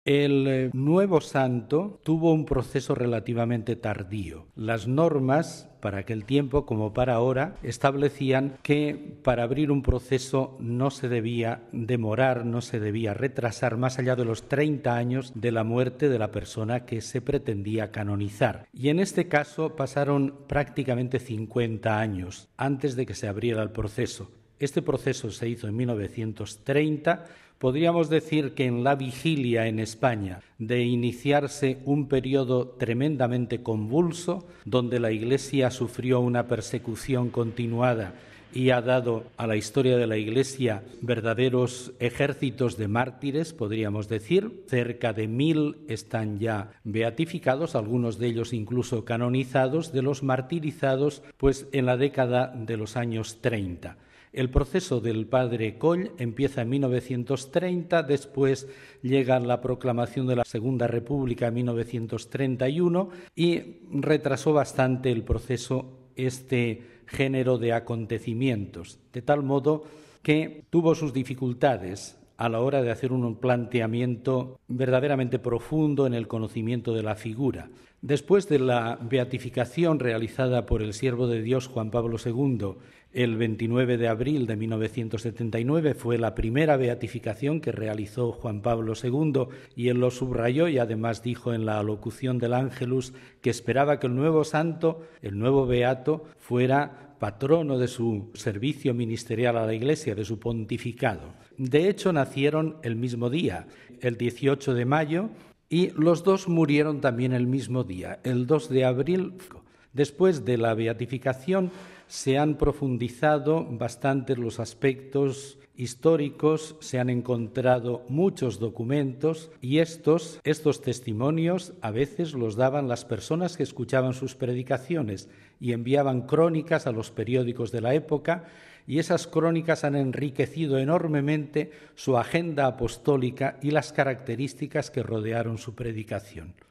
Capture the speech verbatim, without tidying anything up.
El eh, nuevo santo tuvo un proceso relativamente tardío. Las normas, para aquel tiempo como para ahora, establecían que para abrir un proceso no se debía demorar, no se debía retrasar más allá de los treinta años de la muerte de la persona que se pretendía canonizar. Y en este caso pasaron prácticamente cincuenta años antes de que se abriera el proceso. Este proceso se hizo en mil novecientos treinta. Podríamos decir que en la vigilia en España de iniciarse un periodo tremendamente convulso, donde la Iglesia sufrió una persecución continuada y ha dado a la historia de la Iglesia verdaderos ejércitos de mártires, podríamos decir. Cerca de mil están ya beatificados, algunos de ellos incluso canonizados, de los martirizados pues en la década de los años treinta. El proceso del padre Coll empieza en mil novecientos treinta, después llega la proclamación de la Segunda República en mil novecientos treinta y uno y retrasó bastante el proceso este género de acontecimientos, de tal modo que tuvo sus dificultades a la hora de hacer un planteamiento verdaderamente profundo en el conocimiento de la figura. Después de la beatificación realizada por el siervo de Dios Juan Pablo segundo el veintinueve de abril de mil novecientos setenta y nueve, fue la primera beatificación que realizó Juan Pablo segundo y él lo subrayó y además dijo en la alocución del Ángelus que esperaba que el nuevo santo, el nuevo beato, fuera patrono de su servicio ministerial a la Iglesia, de su pontificado. De hecho, nacieron el mismo día, el dieciocho de mayo, y los dos murieron también el mismo día, el dos de abril. Después de la beatificación se han profundizado bastante los aspectos históricos, se han encontrado muchos documentos y estos, estos testimonios a veces los daban las personas que escuchaban sus predicaciones y enviaban crónicas a los periódicos de la época, y esas crónicas han enriquecido enormemente su agenda apostólica y las características que rodearon su predicación.